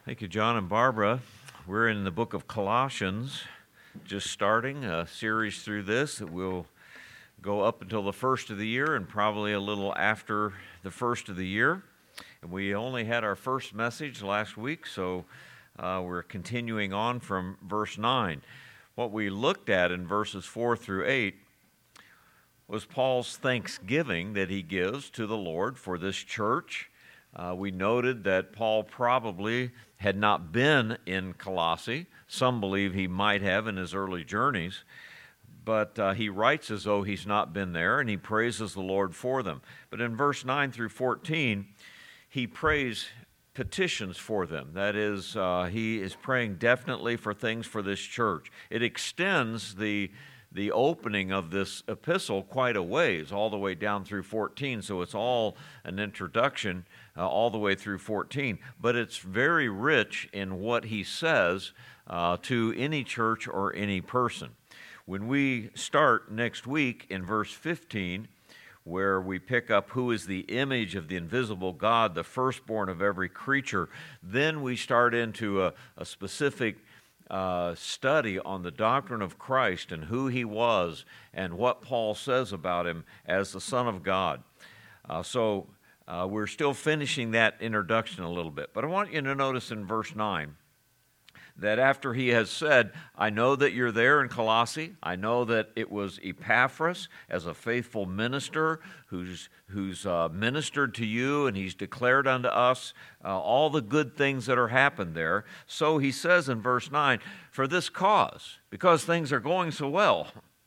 Thank you, John and Barbara. We're in the book of Colossians, just starting a series through this that will go up until the first of the year and probably a little after the first of the year. And we only had our first message last week, so we're continuing on from verse 9. What we looked at in verses 4 through 8 was Paul's thanksgiving that he gives to the Lord for this church. We noted that Paul probably had not been in Colossae. Some believe he might have in his early journeys, but he writes as though he's not been there, and he praises the Lord for them. But in verse 9 through 14, he prays petitions for them. That is, he is praying definitely for things for this church. It extends the opening of this epistle quite a ways, all the way down through 14, so it's all an introduction all the way through 14. But it's very rich in what he says to any church or any person. When we start next week in verse 15, where we pick up who is the image of the invisible God, the firstborn of every creature, then we start into a specific study on the doctrine of Christ and who he was and what Paul says about him as the Son of God. So we're still finishing that introduction a little bit. But I want you to notice in verse 9 that after he has said, I know that you're there in Colossae. I know that it was Epaphras as a faithful minister who's ministered to you, and he's declared unto us all the good things that are happened there. So he says in verse 9, for this cause, because things are going so well,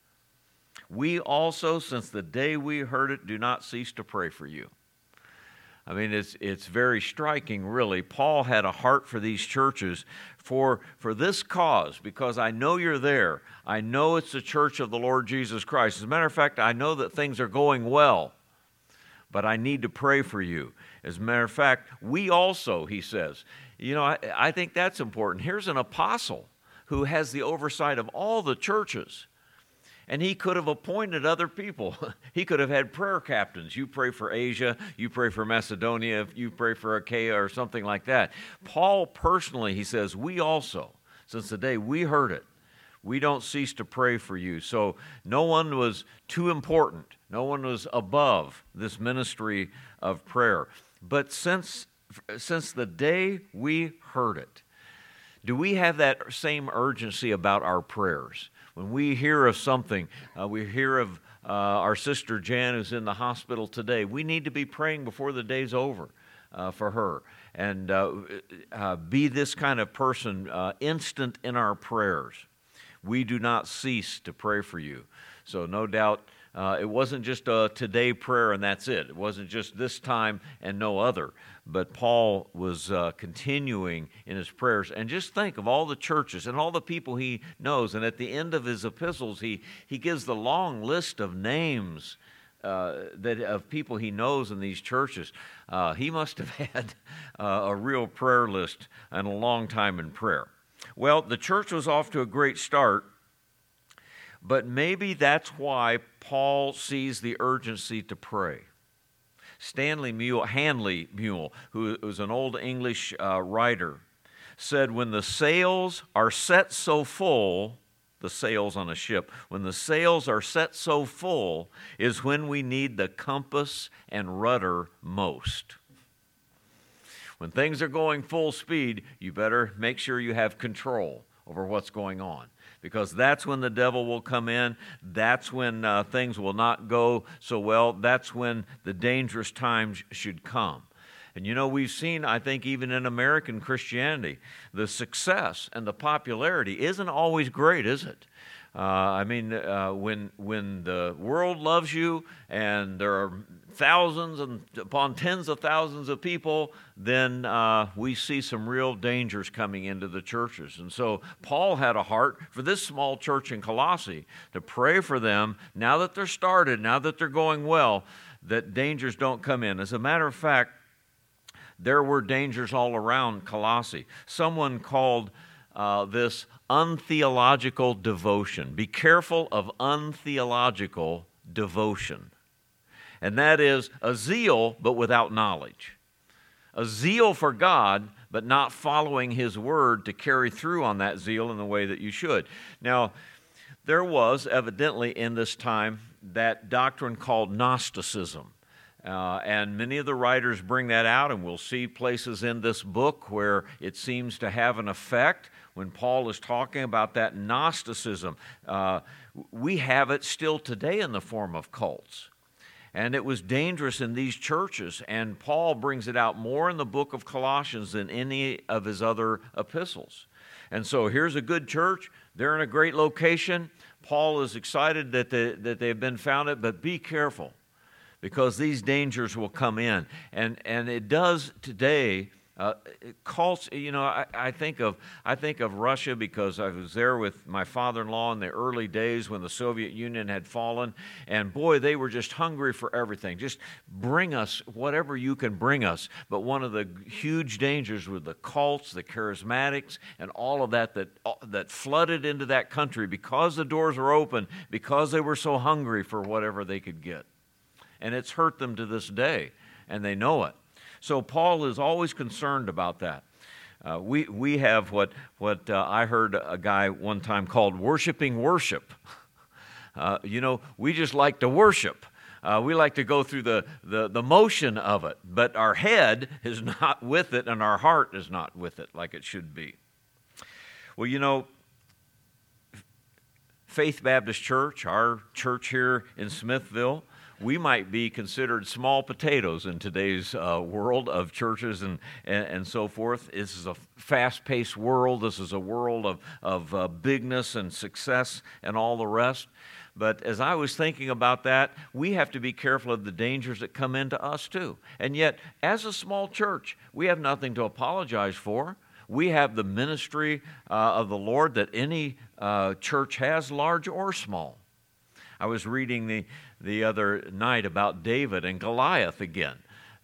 we also, since the day we heard it, do not cease to pray for you. I mean, it's very striking, really. Paul had a heart for these churches for this cause, because I know you're there. I know it's the church of the Lord Jesus Christ. As a matter of fact, I know that things are going well, but I need to pray for you. As a matter of fact, we also, he says, I think that's important. Here's an apostle who has the oversight of all the churches. And he could have appointed other people. He could have had prayer captains. You pray for Asia, you pray for Macedonia, you pray for Achaia or something like that. Paul personally, he says, we also, since the day we heard it, we don't cease to pray for you. So no one was too important. No one was above this ministry of prayer. But since the day we heard it, do we have that same urgency about our prayers? When we hear of something, we hear of our sister Jan who's in the hospital today, we need to be praying before the day's over for her. And be this kind of person, instant in our prayers. We do not cease to pray for you. So no doubt it wasn't just a today prayer and that's it. It wasn't just this time and no other. But Paul was continuing in his prayers. And just think of all the churches and all the people he knows. And at the end of his epistles, he gives the long list of names of people he knows in these churches. He must have had a real prayer list and a long time in prayer. Well, the church was off to a great start. But maybe that's why Paul sees the urgency to pray. Handley Mule, who was an old English writer, said, when the sails are set so full, the sails on a ship, when the sails are set so full is when we need the compass and rudder most. When things are going full speed, you better make sure you have control over what's going on, because that's when the devil will come in. That's when things will not go so well. That's when the dangerous times should come. And we've seen, I think, even in American Christianity, the success and the popularity isn't always great, is it? When the world loves you and there are thousands and upon tens of thousands of people, then we see some real dangers coming into the churches. And so Paul had a heart for this small church in Colossae to pray for them now that they're started, now that they're going well, that dangers don't come in. As a matter of fact, there were dangers all around Colossae. Someone called this untheological devotion. Be careful of untheological devotion. And that is a zeal, but without knowledge. A zeal for God, but not following his word to carry through on that zeal in the way that you should. Now, there was evidently in this time that doctrine called Gnosticism. And many of the writers bring that out, and we'll see places in this book where it seems to have an effect when Paul is talking about that Gnosticism. We have it still today in the form of cults. And it was dangerous in these churches, and Paul brings it out more in the book of Colossians than any of his other epistles. And so here's a good church. They're in a great location. Paul is excited that they've been founded, but be careful, because these dangers will come in. And it does today. Cults, I think of Russia because I was there with my father-in-law in the early days when the Soviet Union had fallen, and boy, they were just hungry for everything. Just bring us whatever you can bring us. But one of the huge dangers with the cults, the charismatics, and all of that flooded into that country because the doors were open, because they were so hungry for whatever they could get. And it's hurt them to this day, and they know it. So Paul is always concerned about that. We have what I heard a guy one time called worshiping worship. We just like to worship. We like to go through the motion of it, but our head is not with it, and our heart is not with it like it should be. Well, Faith Baptist Church, our church here in Smithville, we might be considered small potatoes in today's world of churches and so forth. This is a fast-paced world. This is a world of bigness and success and all the rest. But as I was thinking about that, we have to be careful of the dangers that come into us too. And yet, as a small church, we have nothing to apologize for. We have the ministry of the Lord that any church has, large or small. I was reading the other night about David and Goliath again.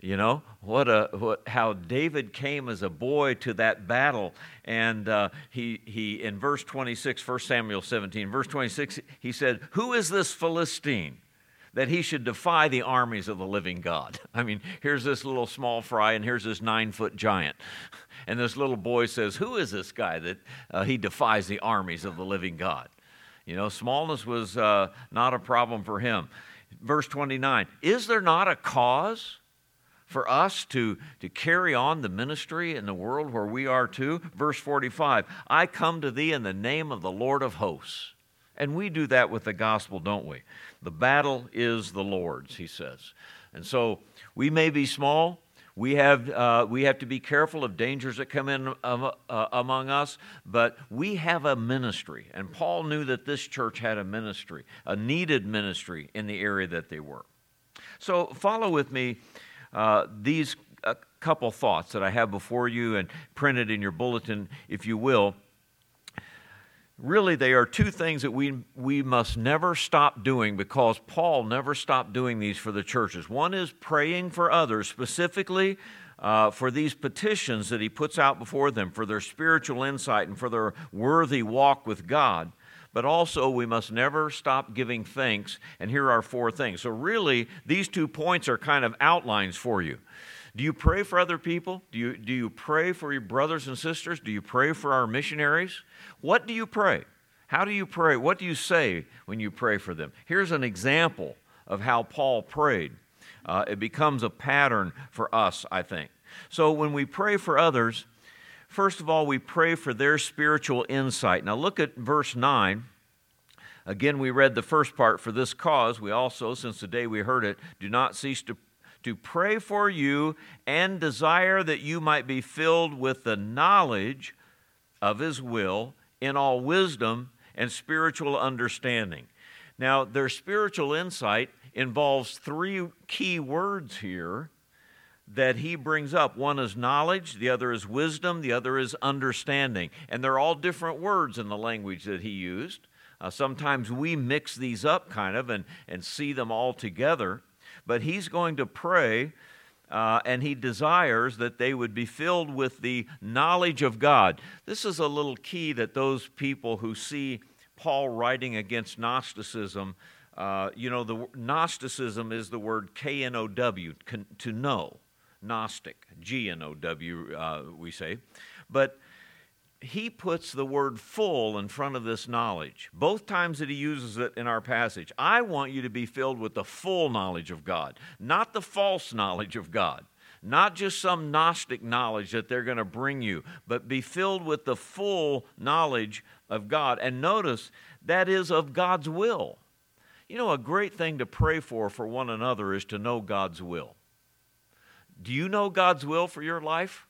How David came as a boy to that battle, and he in verse 26, 1 Samuel 17, verse 26, he said, "Who is this Philistine that he should defy the armies of the living God?" I mean, here's this little small fry, and here's this 9-foot giant. And this little boy says, "Who is this guy that he defies the armies of the living God?" Smallness was not a problem for him. Verse 29, is there not a cause for us to carry on the ministry in the world where we are too? Verse 45, I come to thee in the name of the Lord of hosts. And we do that with the gospel, don't we? The battle is the Lord's, he says. And so we may be small. We have to be careful of dangers that come in among us, but we have a ministry. And Paul knew that this church had a ministry, a needed ministry in the area that they were. So follow with me these couple thoughts that I have before you and printed in your bulletin, if you will. Really, they are two things that we must never stop doing, because Paul never stopped doing these for the churches. One is praying for others, specifically for these petitions that he puts out before them, for their spiritual insight and for their worthy walk with God. But also, we must never stop giving thanks, and here are 4 things. So really, these 2 points are kind of outlines for you. Do you pray for other people? Do you pray for your brothers and sisters? Do you pray for our missionaries? What do you pray? How do you pray? What do you say when you pray for them? Here's an example of how Paul prayed. It becomes a pattern for us, I think. So when we pray for others, first of all, we pray for their spiritual insight. Now look at verse 9. Again, we read the first part, for this cause, we also, since the day we heard it, do not cease to pray for you and desire that you might be filled with the knowledge of his will in all wisdom and spiritual understanding. Now, their spiritual insight involves 3 key words here that he brings up. One is knowledge, the other is wisdom, the other is understanding. And they're all different words in the language that he used. Sometimes we mix these up kind of and see them all together. But he's going to pray, and he desires that they would be filled with the knowledge of God. This is a little key that those people who see Paul writing against Gnosticism, the Gnosticism is the word K-N-O-W, to know. Gnostic, G-N-O-W, we say. But he puts the word full in front of this knowledge. Both times that he uses it in our passage. I want you to be filled with the full knowledge of God, not the false knowledge of God, not just some Gnostic knowledge that they're going to bring you, but be filled with the full knowledge of God. And notice, that is of God's will. You know, a great thing to pray for one another is to know God's will. Do you know God's will for your life?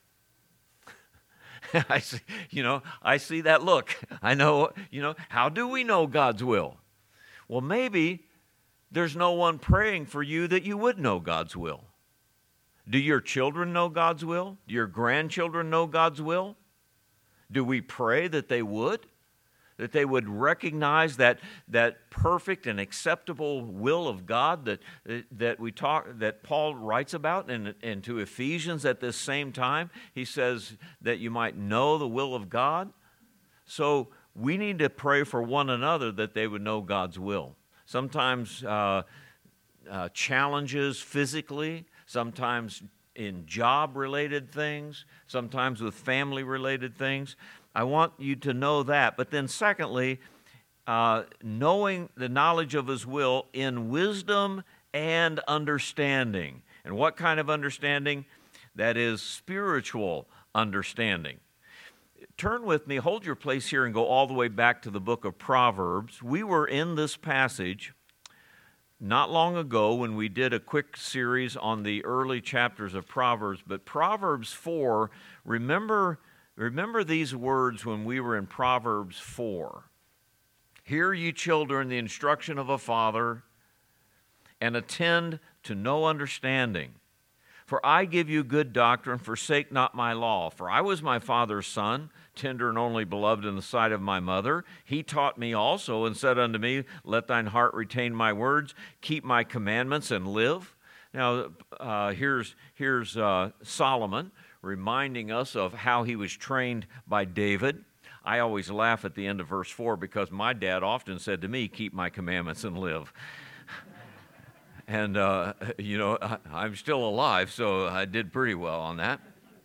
I see that look. I know, how do we know God's will? Well, maybe there's no one praying for you that you would know God's will. Do your children know God's will? Do your grandchildren know God's will? Do we pray that they would? That they would recognize that perfect and acceptable will of God that Paul writes about and to Ephesians at this same time. He says that you might know the will of God. So we need to pray for one another that they would know God's will. Sometimes challenges physically, sometimes in job-related things, sometimes with family-related things. I want you to know that. But then secondly, knowing the knowledge of His will in wisdom and understanding. And what kind of understanding? That is spiritual understanding. Turn with me, hold your place here and go all the way back to the book of Proverbs. We were in this passage not long ago when we did a quick series on the early chapters of Proverbs. But Proverbs 4, remember these words when we were in Proverbs 4. Hear, ye children, the instruction of a father, and attend to no understanding. For I give you good doctrine, forsake not my law. For I was my father's son, tender and only beloved in the sight of my mother. He taught me also, and said unto me, let thine heart retain my words, keep my commandments, and live. Now, here's Solomon reminding us of how he was trained by David. I always laugh at the end of verse 4 because my dad often said to me, keep my commandments and live. And, I'm still alive, so I did pretty well on that.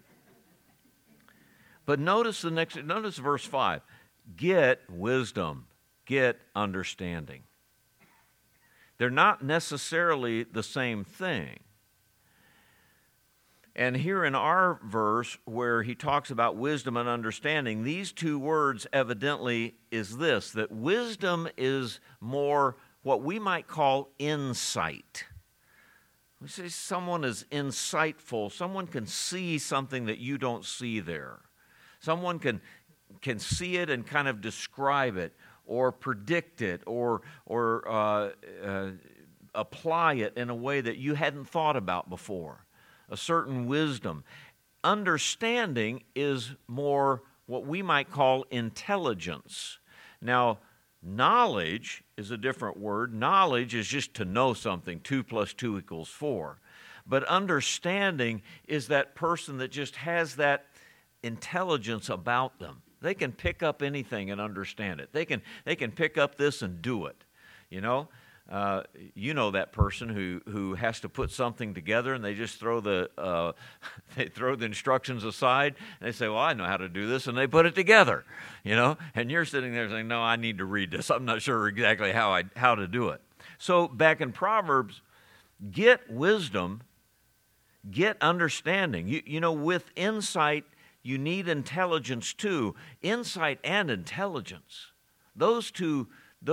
But notice verse 5. Get wisdom, get understanding. They're not necessarily the same thing. And here in our verse where he talks about wisdom and understanding, these two words evidently is this, that wisdom is more what we might call insight. We say someone is insightful. Someone can see something that you don't see there. Someone can see it and kind of describe it or predict it or apply it in a way that you hadn't thought about before. A certain wisdom. Understanding is more what we might call intelligence. Now, knowledge is a different word. Knowledge is just to know something. 2 + 2 = 4. But understanding is that person that just has that intelligence about them. They can pick up anything and understand it. They can pick up this and do it. You know that person who has to put something together and they just throw the instructions aside and they say, well, I know how to do this, and they put it together, and you're sitting there saying, no, I need to read this. I'm not sure exactly how to do it. So back in Proverbs, get wisdom, get understanding. With insight, you need intelligence too. Insight and intelligence. Those two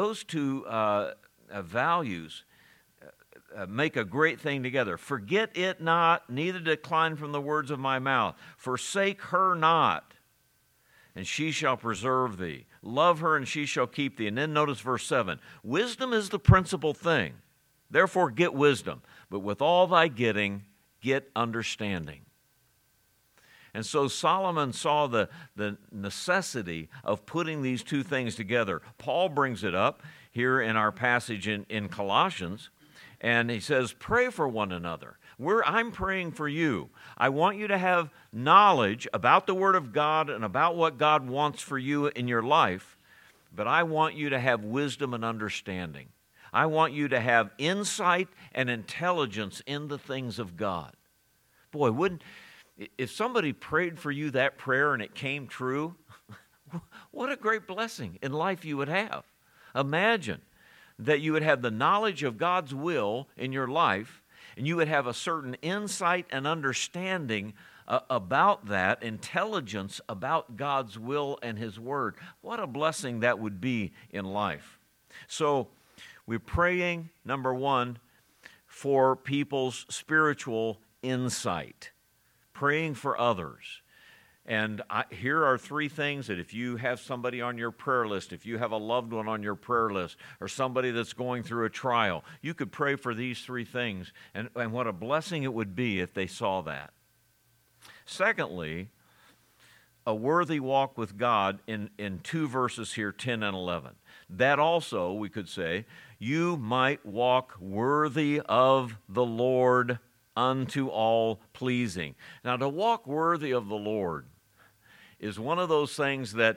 values make a great thing together. Forget it not, neither decline from the words of my mouth. Forsake her not, and she shall preserve thee. Love her, and she shall keep thee. And then notice verse 7. Wisdom is the principal thing. Therefore get wisdom. But with all thy getting, get understanding. And so Solomon saw the necessity of putting these two things together. Paul brings it up here in our passage in Colossians, and he says, pray for one another. I'm praying for you. I want you to have knowledge about the Word of God and about what God wants for you in your life, but I want you to have wisdom and understanding. I want you to have insight and intelligence in the things of God. Boy, if somebody prayed for you that prayer and it came true, what a great blessing in life you would have. Imagine that you would have the knowledge of God's will in your life, and you would have a certain insight and understanding about that, intelligence about God's will and His Word. What a blessing that would be in life. So we're praying, number one, for people's spiritual insight, praying for others. And here are three things that if you have somebody on your prayer list, if you have a loved one on your prayer list, or somebody that's going through a trial, you could pray for these three things. And what a blessing it would be if they saw that. Secondly, a worthy walk with God in two verses here, 10 and 11. That also, we could say, you might walk worthy of the Lord unto all pleasing. Now, to walk worthy of the Lord is one of those things that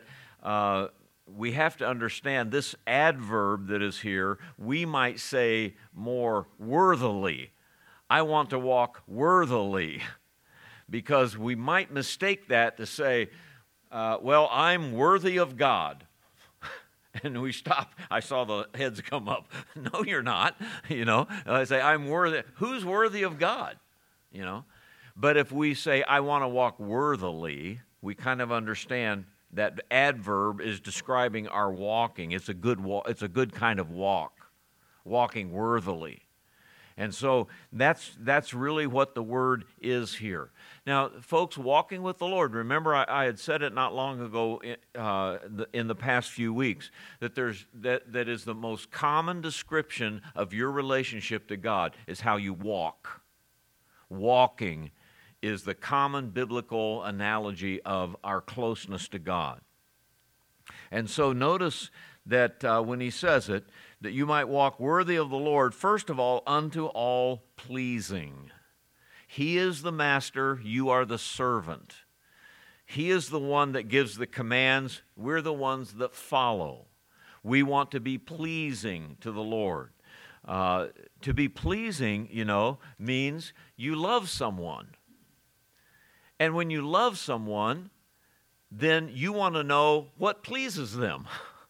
we have to understand. This adverb that is here, we might say more worthily. I want to walk worthily, because we might mistake that to say, well, I'm worthy of God. And we stop. I saw the heads come up. No, you're not. I say, I'm worthy. Who's worthy of God? But if we say, I want to walk worthily, we kind of understand that adverb is describing our walking. It's a good it's a good kind of walk, walking worthily. And so that's really what the word is here. Now, folks, walking with the Lord, remember I had said it not long ago in the past few weeks, that that is the most common description of your relationship to God is how you walk. Walking is the common biblical analogy of our closeness to God. And so notice that when he says it, that you might walk worthy of the Lord, first of all, unto all pleasing. He is the master, you are the servant. He is the one that gives the commands, we're the ones that follow. We want to be pleasing to the Lord. To be pleasing, means you love someone. And when you love someone, then you want to know what pleases them.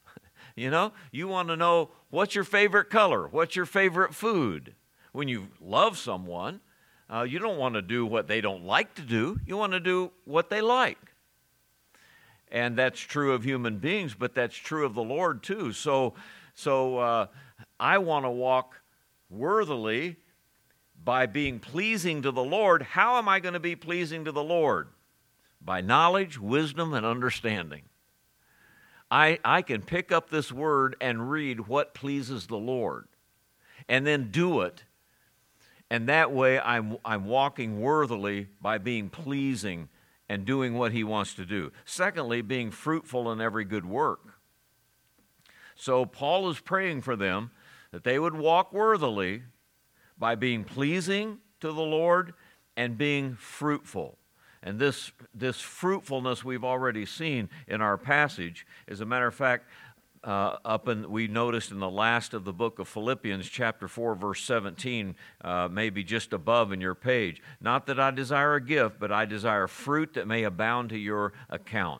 You want to know what's your favorite color, what's your favorite food. When you love someone, you don't want to do what they don't like to do. You want to do what they like. And that's true of human beings, but that's true of the Lord too. So I want to walk worthily by being pleasing to the Lord. How am I going to be pleasing to the Lord? By knowledge, wisdom, and understanding. I can pick up this word and read what pleases the Lord and then do it. And that way I'm walking worthily by being pleasing and doing what he wants to do. Secondly, being fruitful in every good work. So Paul is praying for them that they would walk worthily by being pleasing to the Lord and being fruitful. And this fruitfulness we've already seen in our passage. As a matter of fact, we noticed in the last of the book of Philippians, chapter 4, verse 17, maybe just above in your page. Not that I desire a gift, but I desire fruit that may abound to your account.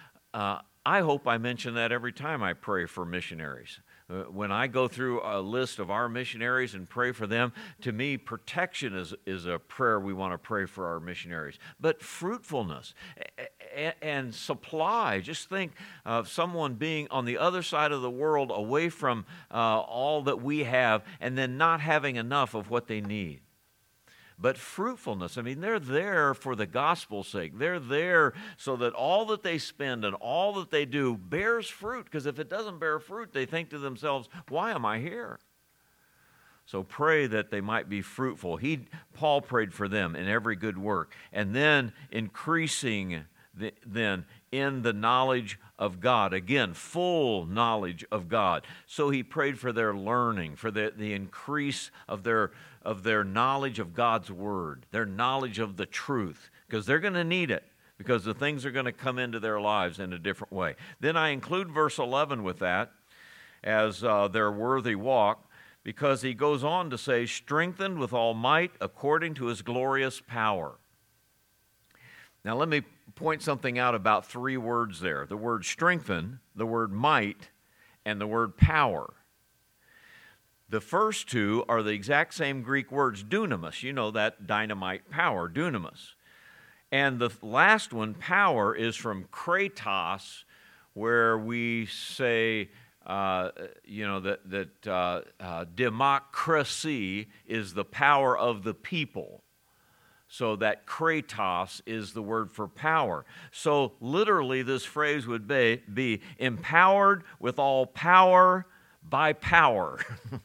I hope I mention that every time I pray for missionaries. When I go through a list of our missionaries and pray for them, to me, protection is a prayer we want to pray for our missionaries. But fruitfulness and supply, just think of someone being on the other side of the world away from all that we have and then not having enough of what they need. But fruitfulness, they're there for the gospel's sake. They're there so that all that they spend and all that they do bears fruit. Because if it doesn't bear fruit, they think to themselves, why am I here? So pray that they might be fruitful. Paul prayed for them in every good work. And then increasing in the knowledge of God. Again, full knowledge of God. So he prayed for their learning, for the increase of their knowledge of God's Word, their knowledge of the truth, because they're going to need it, because the things are going to come into their lives in a different way. Then I include verse 11 with that as their worthy walk, because he goes on to say, strengthened with all might according to his glorious power. Now let me point something out about three words there. The word strengthen, the word might, and the word power. The first two are the exact same Greek words, dunamis. You know that dynamite power, dunamis. And the last one, power, is from kratos, where we say, democracy is the power of the people. So that kratos is the word for power. So literally this phrase would be empowered with all power by power.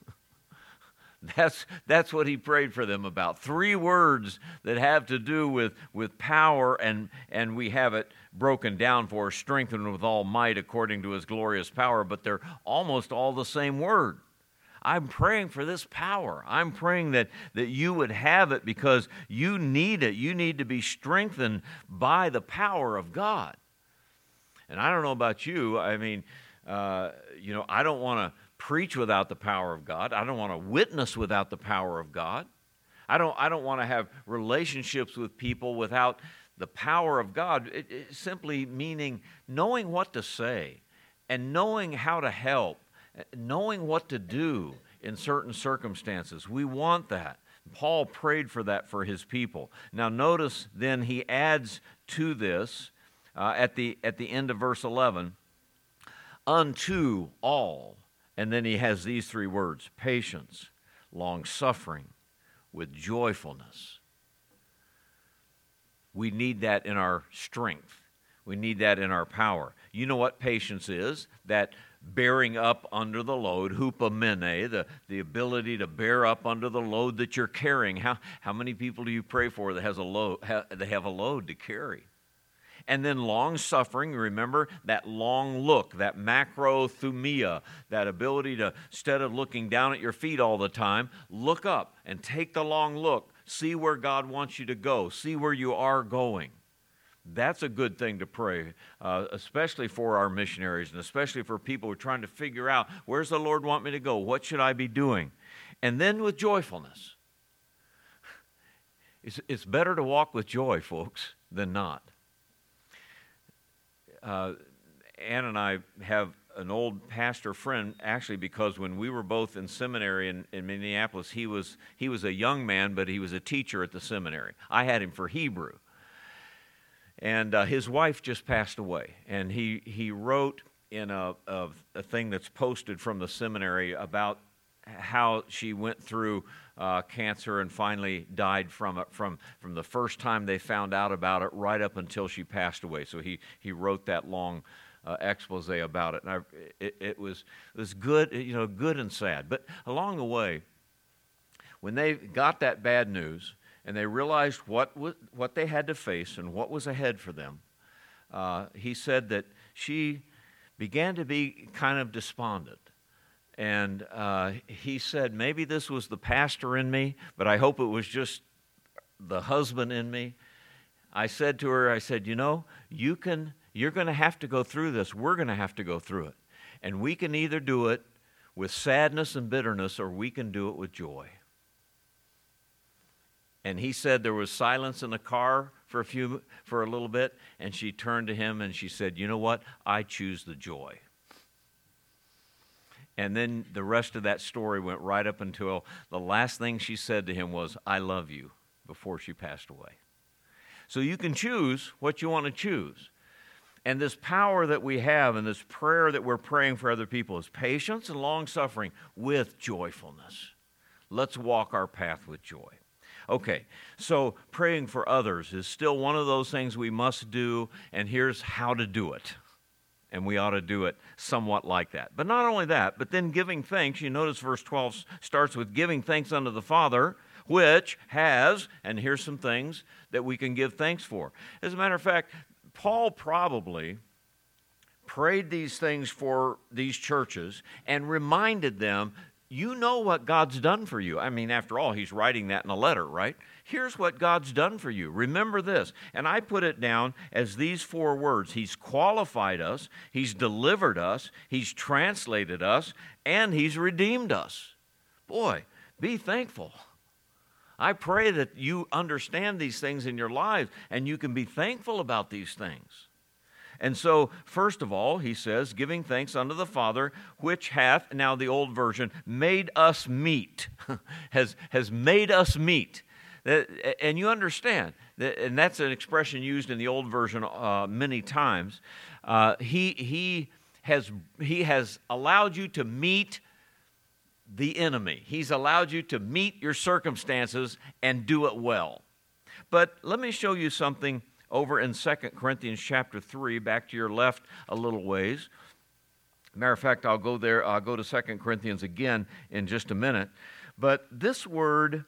That's what he prayed for them about. Three words that have to do with power, and we have it broken down for strengthened with all might according to his glorious power, but they're almost all the same word. I'm praying for this power. I'm praying that you would have it because you need it. You need to be strengthened by the power of God. And I don't know about you. I mean, I don't want to preach without the power of God. I don't want to witness without the power of God. I don't want to have relationships with people without the power of God. It simply meaning knowing what to say and knowing how to help, knowing what to do in certain circumstances. We want that. Paul prayed for that for his people. Now notice then he adds to this at the end of verse 11, unto all. And then he has these three words, patience, long-suffering, with joyfulness. We need that in our strength. We need that in our power. You know what patience is? That bearing up under the load, hupomene, the ability to bear up under the load that you're carrying. How many people do you pray for that has a load? They have a load to carry. And then long-suffering, remember that long look, that macrothumia, that ability to, instead of looking down at your feet all the time, look up and take the long look. See where God wants you to go. See where you are going. That's a good thing to pray, especially for our missionaries and especially for people who are trying to figure out, where's the Lord want me to go? What should I be doing? And then with joyfulness. It's better to walk with joy, folks, than not. Ann and I have an old pastor friend, actually, because when we were both in seminary in Minneapolis, he was a young man, but he was a teacher at the seminary. I had him for Hebrew. And his wife just passed away. And he wrote in a thing that's posted from the seminary about how she went through cancer and finally died from it from the first time they found out about it right up until she passed away. So he wrote that long expose about it. And it was good, good and sad. But along the way, when they got that bad news and they realized what they had to face and what was ahead for them, he said that she began to be kind of despondent. And he said, maybe this was the pastor in me, but I hope it was just the husband in me. I said to her, you're going to have to go through this. We're going to have to go through it. And we can either do it with sadness and bitterness, or we can do it with joy. And he said there was silence in the car for a little bit, and she turned to him and she said, you know what? I choose the joy. And then the rest of that story went right up until the last thing she said to him was, I love you, before she passed away. So you can choose what you want to choose. And this power that we have and this prayer that we're praying for other people is patience and long-suffering with joyfulness. Let's walk our path with joy. Okay, so praying for others is still one of those things we must do, and here's how to do it. And we ought to do it somewhat like that. But not only that, but then giving thanks. You notice verse 12 starts with giving thanks unto the Father, which has, and here's some things that we can give thanks for. As a matter of fact, Paul probably prayed these things for these churches and reminded them, you know what God's done for you. I mean, after all, he's writing that in a letter, right? Here's what God's done for you. Remember this. And I put it down as these four words. He's qualified us, he's delivered us, he's translated us, and he's redeemed us. Boy, be thankful. I pray that you understand these things in your lives and you can be thankful about these things. And so, first of all, he says, giving thanks unto the Father, which hath, now the old version, made us meet, has made us meet. And you understand, and that's an expression used in the old version many times. He has allowed you to meet the enemy. He's allowed you to meet your circumstances and do it well. But let me show you something over in 2 Corinthians chapter 3, back to your left a little ways. Matter of fact, I'll go there. I'll go to 2 Corinthians again in just a minute. But this word,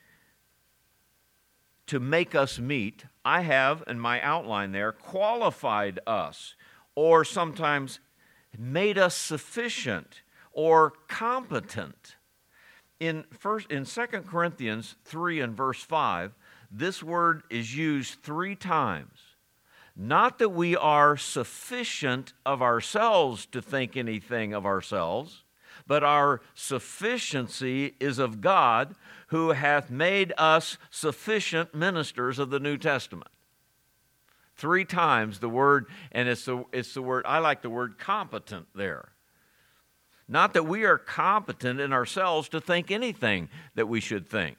to make us meet, I have in my outline there, qualified us, or sometimes made us sufficient or competent. In 2 Corinthians 3 and verse 5, this word is used 3 times. Not that we are sufficient of ourselves to think anything of ourselves, but our sufficiency is of God, who hath made us sufficient ministers of the New Testament. 3 times the word, and it's the word, I like the word competent there. Not that we are competent in ourselves to think anything that we should think.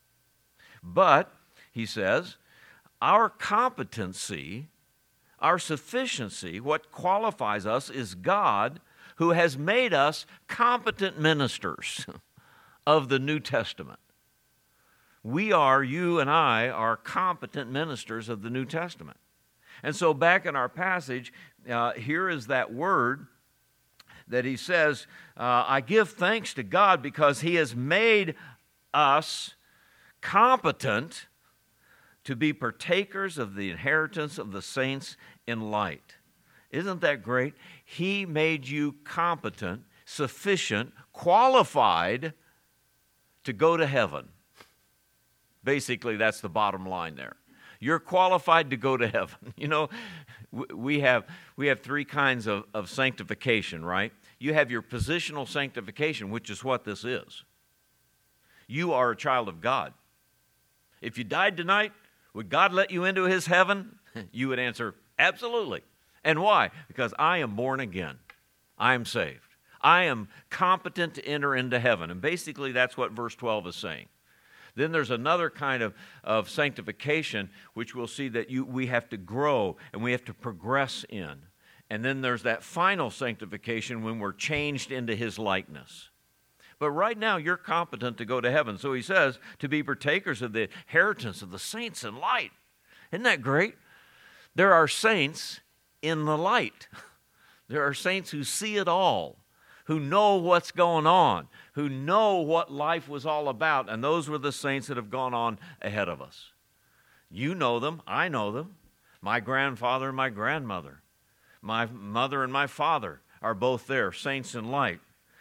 But, he says, our competency, our sufficiency, what qualifies us is God, who has made us competent ministers of the New Testament. We are, you and I, are competent ministers of the New Testament. And so back in our passage, here is that word that he says, I give thanks to God because he has made us competent to be partakers of the inheritance of the saints in light. Isn't that great? He made you competent, sufficient, qualified to go to heaven. Basically, that's the bottom line there. You're qualified to go to heaven. You know, we have 3 kinds of sanctification, right? You have your positional sanctification, which is what this is. You are a child of God. If you died tonight, would God let you into his heaven? You would answer, absolutely. And why? Because I am born again. I am saved. I am competent to enter into heaven. And basically, that's what verse 12 is saying. Then there's another kind of sanctification, which we'll see that we have to grow and we have to progress in. And then there's that final sanctification when we're changed into his likeness. But right now, you're competent to go to heaven. So he says, to be partakers of the inheritance of the saints in light. Isn't that great? There are saints in the light. There are saints who see it all, who know what's going on, who know what life was all about, and those were the saints that have gone on ahead of us. You know them, I know them. My grandfather and my grandmother, my mother and my father are both there, saints in light.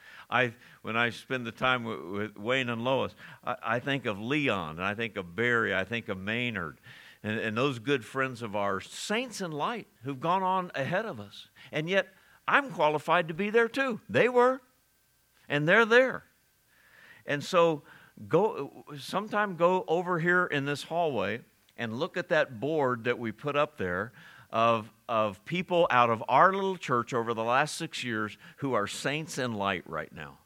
When I spend the time with Wayne and Lois, I think of Leon, and I think of Barry, I think of Maynard, and those good friends of ours, saints in light who've gone on ahead of us. And yet, I'm qualified to be there too. They were, and they're there. And so, sometime go over here in this hallway and look at that board that we put up there of people out of our little church over the last 6 years who are saints in light right now.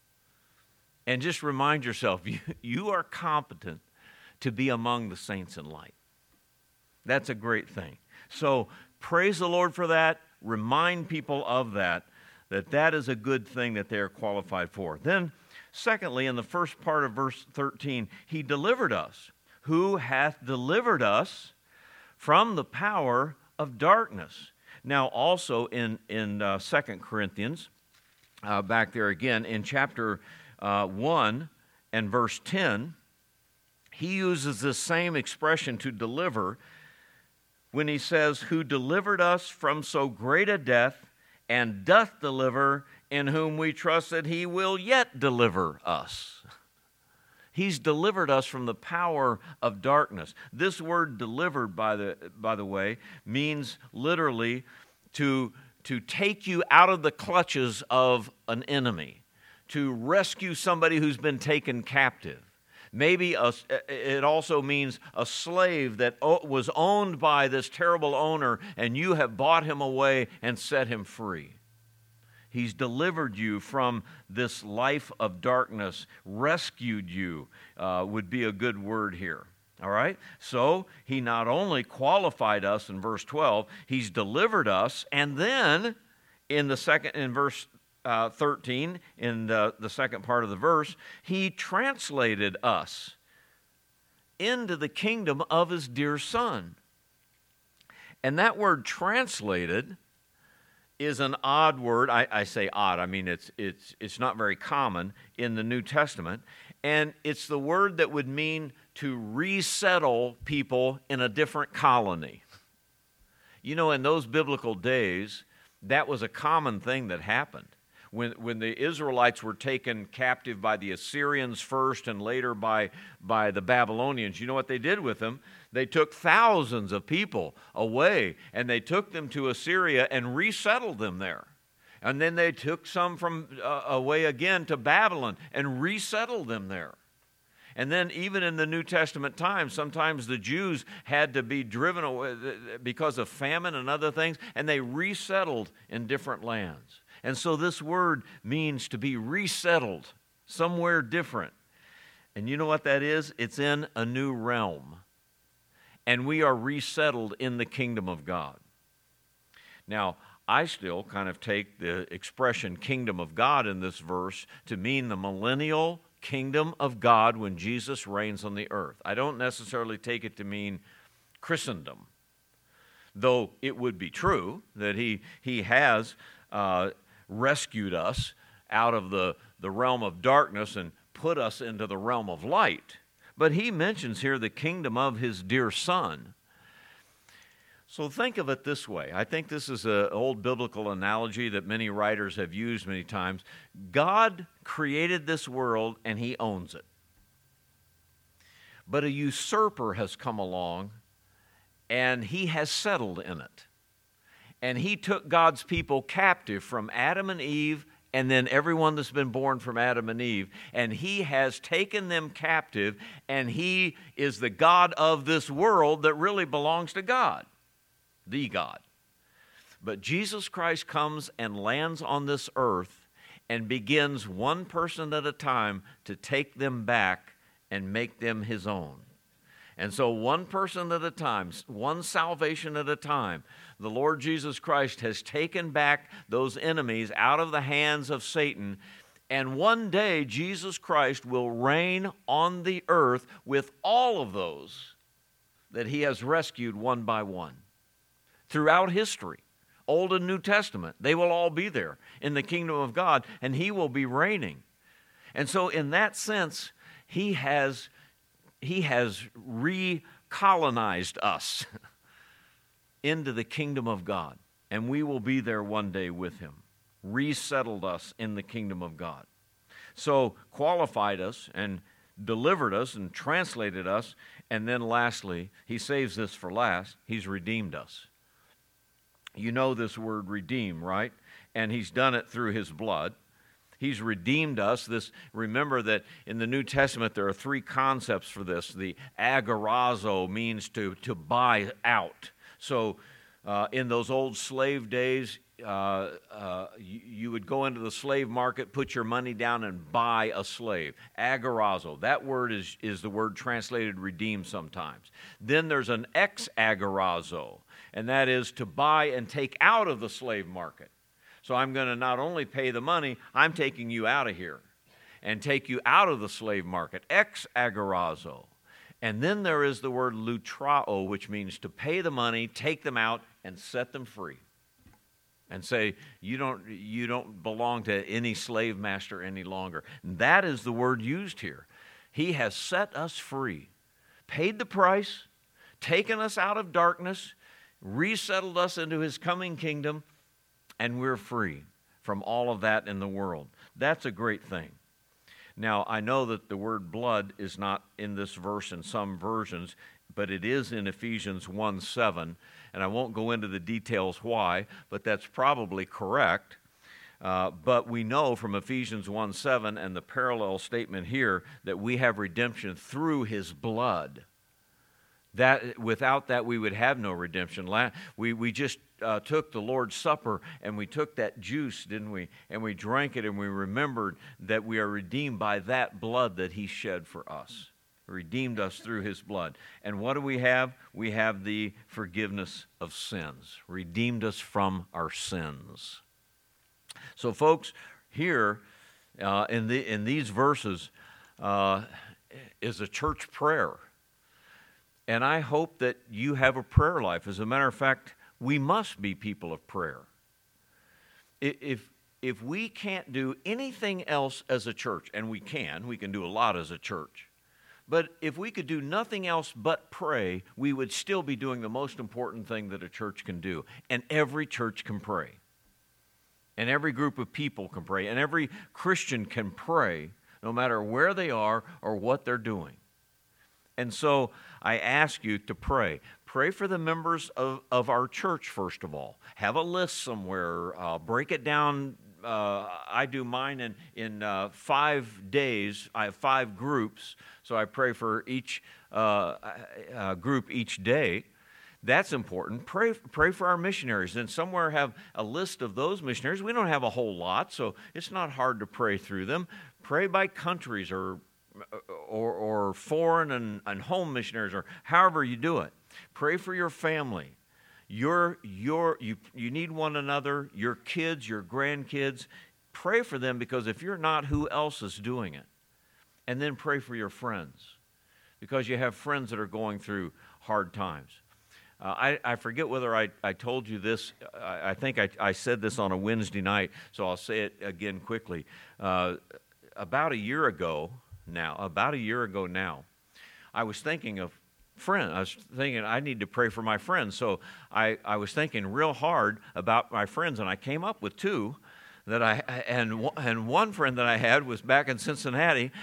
And just remind yourself, you are competent to be among the saints in light. That's a great thing. So praise the Lord for that. Remind people of that is a good thing that they are qualified for. Then, secondly, in the first part of verse 13, he delivered us. Who hath delivered us from the power of darkness. Now, also in 2 Corinthians, back there again, in chapter 1 and verse 10, he uses this same expression to deliver when he says, who delivered us from so great a death and doth deliver, in whom we trust that he will yet deliver us. He's delivered us from the power of darkness. This word delivered, by the way, means literally to take you out of the clutches of an enemy, to rescue somebody who's been taken captive. Maybe it also means a slave that was owned by this terrible owner, and you have bought him away and set him free. He's delivered you from this life of darkness, rescued you, would be a good word here. All right? So he not only qualified us in verse 12, he's delivered us, and then in verse 13, in the second part of the verse, he translated us into the kingdom of his dear Son. And that word translated is an odd word. I say odd. I mean, it's not very common in the New Testament. And it's the word that would mean to resettle people in a different colony. You know, in those biblical days, that was a common thing that happened. When the Israelites were taken captive by the Assyrians first and later by the Babylonians, you know what they did with them? They took thousands of people away, and they took them to Assyria and resettled them there. And then they took some from away again to Babylon and resettled them there. And then even in the New Testament times, sometimes the Jews had to be driven away because of famine and other things, and they resettled in different lands. And so this word means to be resettled somewhere different. And you know what that is? It's in a new realm. And we are resettled in the kingdom of God. Now, I still kind of take the expression kingdom of God in this verse to mean the millennial kingdom of God when Jesus reigns on the earth. I don't necessarily take it to mean Christendom, though it would be true that he has rescued us out of the realm of darkness and put us into the realm of light. But he mentions here the kingdom of his dear Son. So think of it this way. I think this is an old biblical analogy that many writers have used many times. God created this world and he owns it. But a usurper has come along and he has settled in it. And he took God's people captive from Adam and Eve and then everyone that's been born from Adam and Eve. And he has taken them captive, and he is the God of this world that really belongs to God, the God. But Jesus Christ comes and lands on this earth and begins one person at a time to take them back and make them his own. And so one person at a time, one salvation at a time, the Lord Jesus Christ has taken back those enemies out of the hands of Satan. And one day Jesus Christ will reign on the earth with all of those that he has rescued one by one. Throughout history, Old and New Testament, they will all be there in the kingdom of God, and he will be reigning. And so in that sense, he has recolonized us into the kingdom of God, and we will be there one day with him, resettled us in the kingdom of God. So qualified us and delivered us and translated us, and then lastly, he saves this for last, he's redeemed us. You know this word redeem, right? And he's done it through his blood. He's redeemed us. Remember that in the New Testament there are three concepts for this. The agorazo means to buy out. So in those old slave days, you would go into the slave market, put your money down, and buy a slave. Agorazo. That word is the word translated redeem sometimes. Then there's an ex-agorazo, and that is to buy and take out of the slave market. So I'm going to not only pay the money, I'm taking you out of here and take you out of the slave market, ex-agorazo. And then there is the word lutrao, which means to pay the money, take them out, and set them free. And say, you don't belong to any slave master any longer. And that is the word used here. He has set us free, paid the price, taken us out of darkness, resettled us into his coming kingdom, and we're free from all of that in the world. That's a great thing. Now, I know that the word blood is not in this verse in some versions, but it is in Ephesians 1:7, and I won't go into the details why, but that's probably correct. But we know from Ephesians 1:7 and the parallel statement here that we have redemption through his blood. That without that we would have no redemption. We just took the Lord's Supper and we took that juice, didn't we? And we drank it and we remembered that we are redeemed by that blood that he shed for us. Redeemed us through his blood. And what do we have? We have the forgiveness of sins. Redeemed us from our sins. So folks, here in these verses is a church prayer. And I hope that you have a prayer life. As a matter of fact, we must be people of prayer. If we can't do anything else as a church, and we can do a lot as a church, but if we could do nothing else but pray, we would still be doing the most important thing that a church can do. And every church can pray. And every group of people can pray. And every Christian can pray, no matter where they are or what they're doing. And so I ask you to pray. Pray for the members of our church, first of all. Have a list somewhere. Break it down. I do mine in 5 days. I have 5 groups, so I pray for each group each day. That's important. Pray for our missionaries. And somewhere have a list of those missionaries. We don't have a whole lot, so it's not hard to pray through them. Pray by countries or foreign and home missionaries, or however you do it. Pray for your family. You need one another, your kids, your grandkids. Pray for them, because if you're not, who else is doing it? And then pray for your friends, because you have friends that are going through hard times. I forget whether I told you this. I think I said this on a Wednesday night, so I'll say it again quickly. About a year ago now, I was thinking of friends. I was thinking I need to pray for my friends. So I was thinking real hard about my friends, and I came up with 2 that and one friend that I had was back in Cincinnati,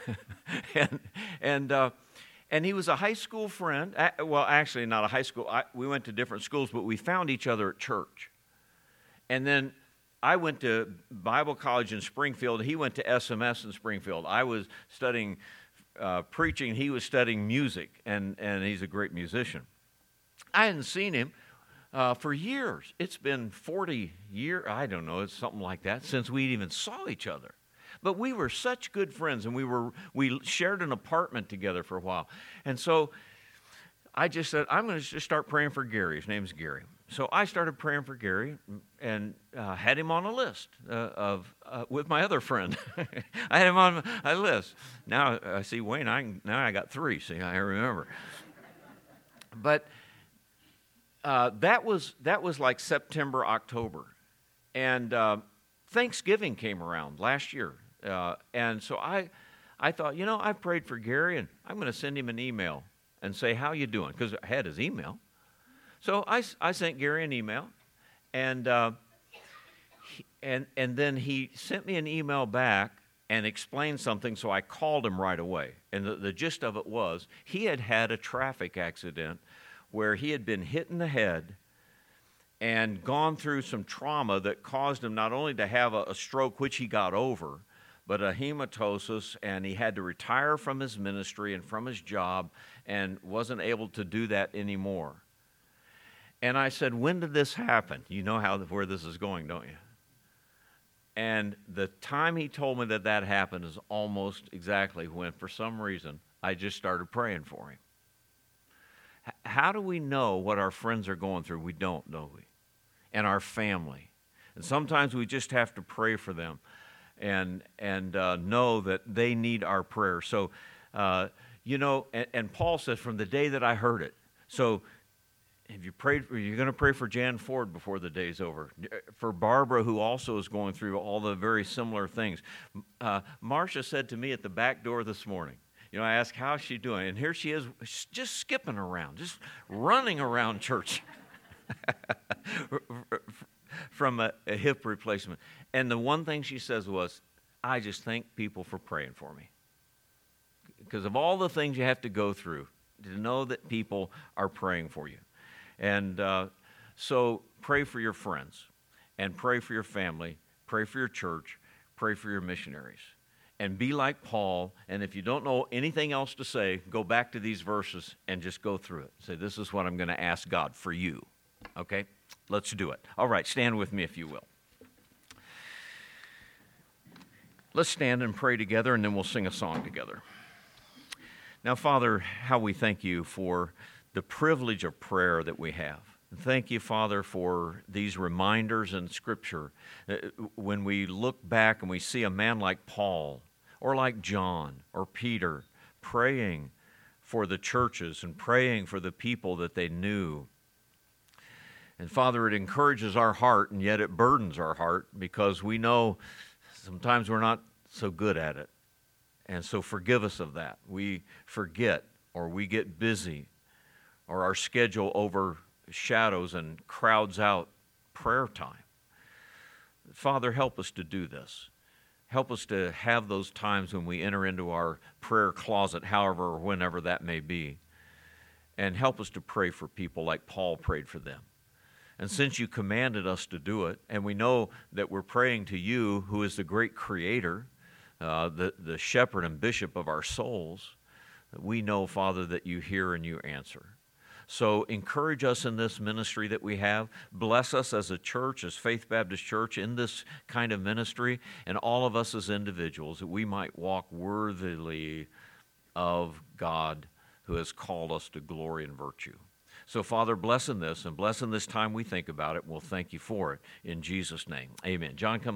and he was a high school friend. Well, actually not a high school. We went to different schools, but we found each other at church. And then I went to Bible college in Springfield. He went to SMS in Springfield. I was studying preaching. He was studying music, and he's a great musician. I hadn't seen him for years. It's been 40 years, I don't know, it's something like that, since we even saw each other. But we were such good friends, and we shared an apartment together for a while. And so I just said, I'm going to just start praying for Gary. His name's Gary. So I started praying for Gary and had him on a list with my other friend. I had him on a list. Now I see Wayne. Now I got 3. See, I remember. But that was like September, October, and Thanksgiving came around last year, and so I thought, I prayed for Gary, and I'm going to send him an email and say, how you doing? Because I had his email. So I sent Gary an email, and then he sent me an email back and explained something, so I called him right away. And the gist of it was he had had a traffic accident where he had been hit in the head and gone through some trauma that caused him not only to have a stroke, which he got over, but a hematosis, and he had to retire from his ministry and from his job and wasn't able to do that anymore. And I said, when did this happen? You know where this is going, don't you? And the time he told me that happened is almost exactly when, for some reason, I just started praying for him. How do we know what our friends are going through? We don't, we? And our family. And sometimes we just have to pray for them and know that they need our prayer. So, and Paul says, from the day that I heard it. So, if you prayed, you're going to pray for Jan Ford before the day's over. For Barbara, who also is going through all the very similar things. Marcia said to me at the back door this morning, I asked, how's she doing? And here she is, just skipping around, just running around church from a hip replacement. And the one thing she says was, I just thank people for praying for me. Because of all the things you have to go through, to know that people are praying for you. And so pray for your friends, and pray for your family, pray for your church, pray for your missionaries. And be like Paul, and if you don't know anything else to say, go back to these verses and just go through it. Say, this is what I'm going to ask God for you. Okay? Let's do it. All right, stand with me if you will. Let's stand and pray together, and then we'll sing a song together. Now, Father, how we thank you for the privilege of prayer that we have. Thank you, Father, for these reminders in Scripture. When we look back and we see a man like Paul, or like John, or Peter, praying for the churches and praying for the people that they knew. And Father, it encourages our heart, and yet it burdens our heart, because we know sometimes we're not so good at it. And so forgive us of that. We forget, or we get busy, or our schedule overshadows and crowds out prayer time. Father, help us to do this. Help us to have those times when we enter into our prayer closet, however or whenever that may be. And help us to pray for people like Paul prayed for them. And since you commanded us to do it, and we know that we're praying to you, who is the great creator, the shepherd and bishop of our souls, we know, Father, that you hear and you answer. So encourage us in this ministry that we have. Bless us as a church, as Faith Baptist Church, in this kind of ministry, and all of us as individuals, that we might walk worthily of God who has called us to glory and virtue. So, Father, bless in this, and bless in this time we think about it. We'll thank you for it. In Jesus' name, amen. John, come.